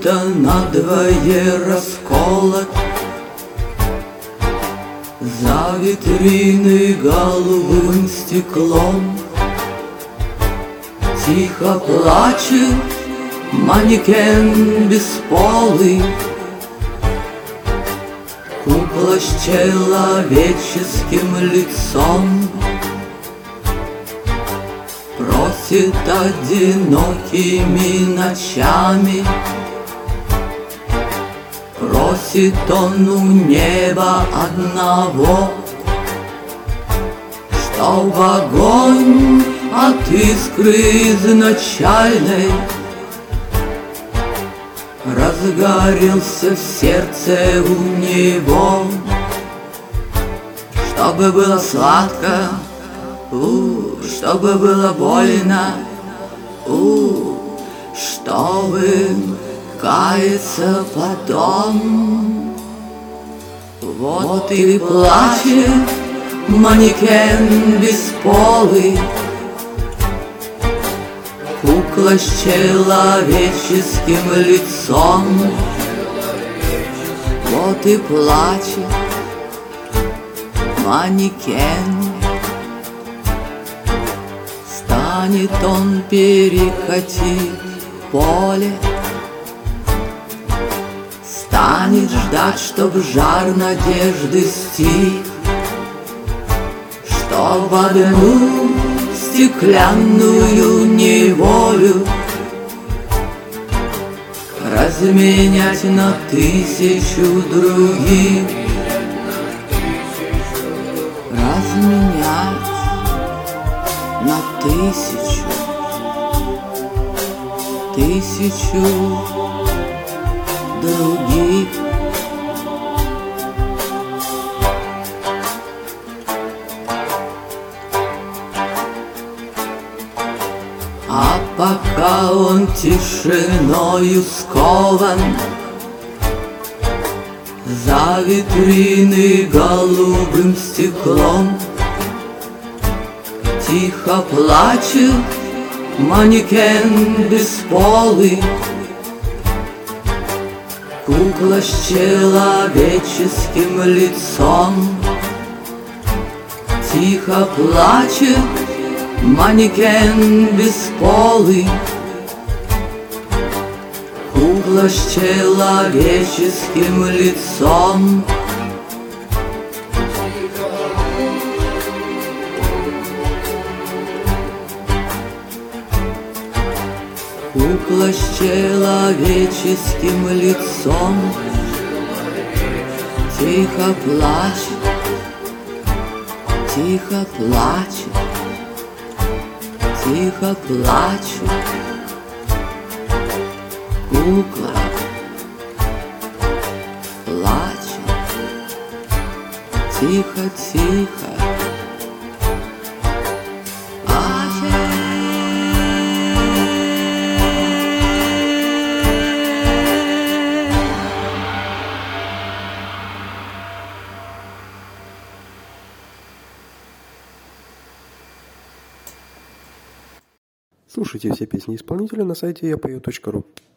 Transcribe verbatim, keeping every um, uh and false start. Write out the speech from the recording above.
будто надвое расколот. За витриной голубым стеклом тихо плачет манекен бесполый, кукла с человеческим лицом. Просит одинокими ночами, просит он у неба одного, чтоб огонь от искры изначальной разгорелся в сердце у него, чтобы было сладко, у, чтобы было больно, у, чтобы каяться потом. Вот и плачет манекен бесполый, кукла с человеческим лицом. Вот и плачет манекен. Станет он перекатить поле, станет ждать, чтоб жар надежды стих, чтоб одну стеклянную неволю разменять на тысячу других, разменять на тысячу, тысячу других. А пока он тишиною скован, за витриной голубым стеклом тихо плачет манекен бесполый, кукла с человеческим лицом. Тихо плачет манекен бесполый, кукла с человеческим лицом. Кукла с человеческим лицом. Тихо плачет, тихо плачет, тихо плачет кукла, плачет, тихо, тихо. Слушайте все песни исполнителя на сайте я пою точка ру.